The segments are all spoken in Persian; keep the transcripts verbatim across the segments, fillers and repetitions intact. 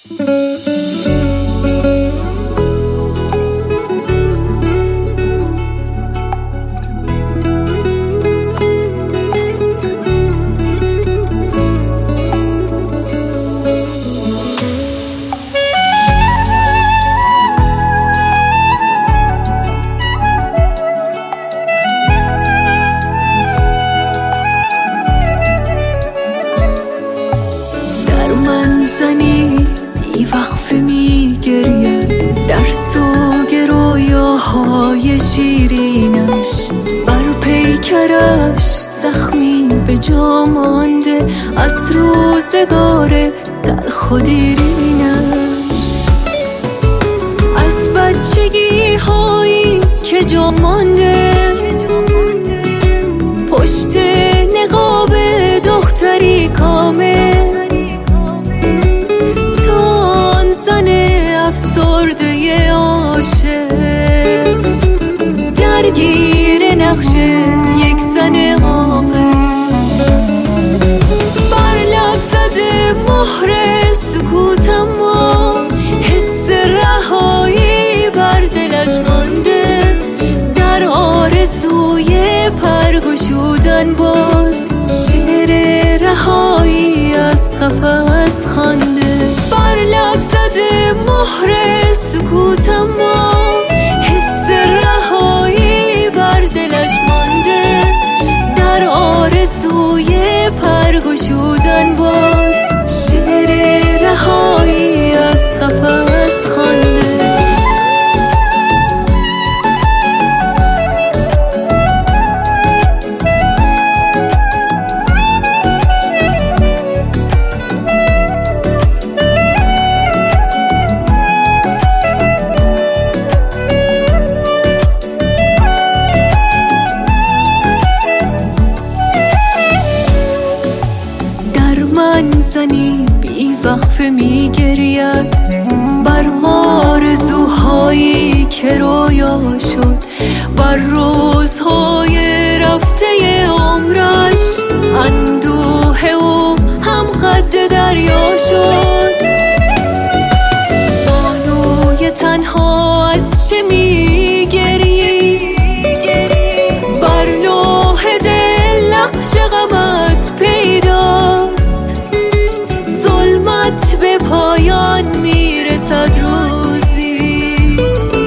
زنی بی وقفه می گرید در سوگ رویاهای شیرینش، بر پیکرش زخمی به جا مانده از روزگار تلخ و دیرینش. از بچگی هایی که جا مانده پشت نقاب دختری کامل، افسرده عاشق درگیر نقش یک زن عاقل، بر لب زده مهر سکوت اما حس رهایی بر دلش مانده، در آرزوی پرگشودن باز شعر رهایی از قفس خوانده. بر لب زده مهر سکوت اما حس رهایی بر دلش مانده، در آرزوی پرگشودن باز شعر رهایی از قفس خوانده. زنی بی وقفه می گرید بر آرزوهایی که رویا شد، بر روزهای رفته عمرش اندوه او هم قد دریا شد. بانوی تنها از چه می گری؟ بر لوح دل نقش غمت پیداست، به پایان میرسد روزی،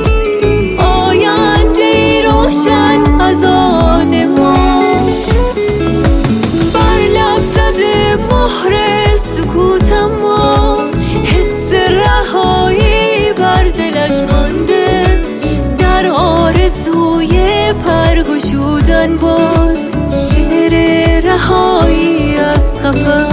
آینده روشن از آن ماست. بر لب زده مهر سکوت اما حس رهایی بر دلش مانده، در آرزوی پرگشودن باز شعر رهایی از قفس